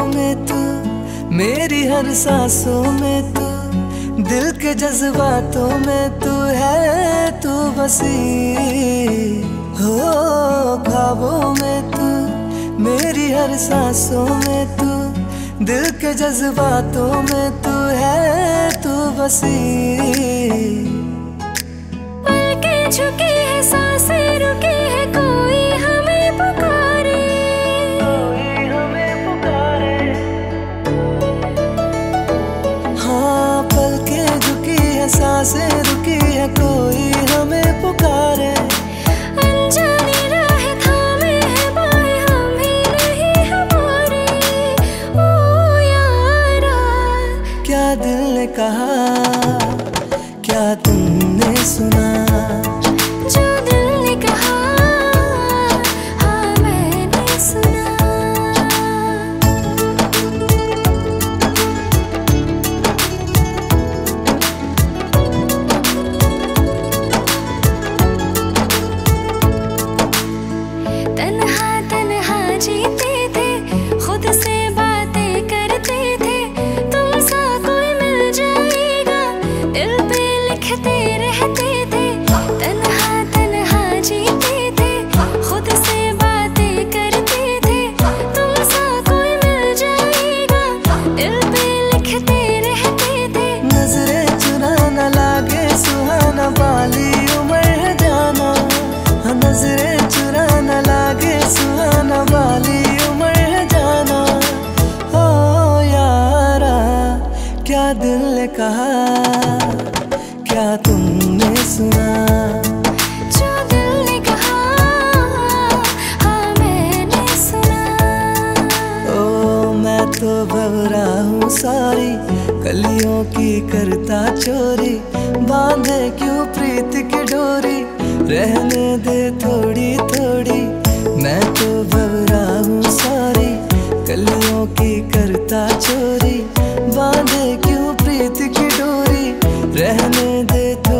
ख्वाबों में तू, मेरी हर सांसों में तू, दिल के जज्बातों में तू है, तू बसी हो। ख्वाबों में तू, मेरी हर सांसों में तू, दिल के जज्बातों में तू है, तू बसी। पलकें झुकी है, सांसें रुकी है, कोई हमें पुकारे, कोई हमें पुकारे। हाँ, पलकें झुकी है, सांसें रुकी है, कोई हमें पुकारे। अनजानी राह थामे है बाहें, हम ही नहीं हमारे। ओ यारा, क्या दिल ने कहा, क्या तुमने सुना, जो दिल ने कहा, हाँ मैंने सुना। तन्हा तन्हा जीते थे, खुद से बातें करते थे, तुमसा कोई मिल जाएगा, दिल पे लिखते रहते थे। तन्हा तन्हा जीते थे, खुद से बातें करते थे, तुमसा कोई मिल जाएगा, दिल पे लिखते रहते थे। नजरें चुरा न लागे सुहाना, वाली उम्र है जाना। हाँ, नजरें चुरा न लागे सुहाना, वाली उम्र है जाना। ओ यारा, क्या दिल ने कहा, क्या तुमने सुना, जो दिल ने कहा, हाँ मैंने सुना। ओ मैं तो भवरा हूँ सारी, कलियों की करता चोरी, बांधे क्यों प्रीत की डोरी, रहने दे थोड़ी थोड़ी। मैं तो भवरा हूँ सारी, कलियों की करता चोरी, बांधे क्यों प्रीत की डोरी, रहने दे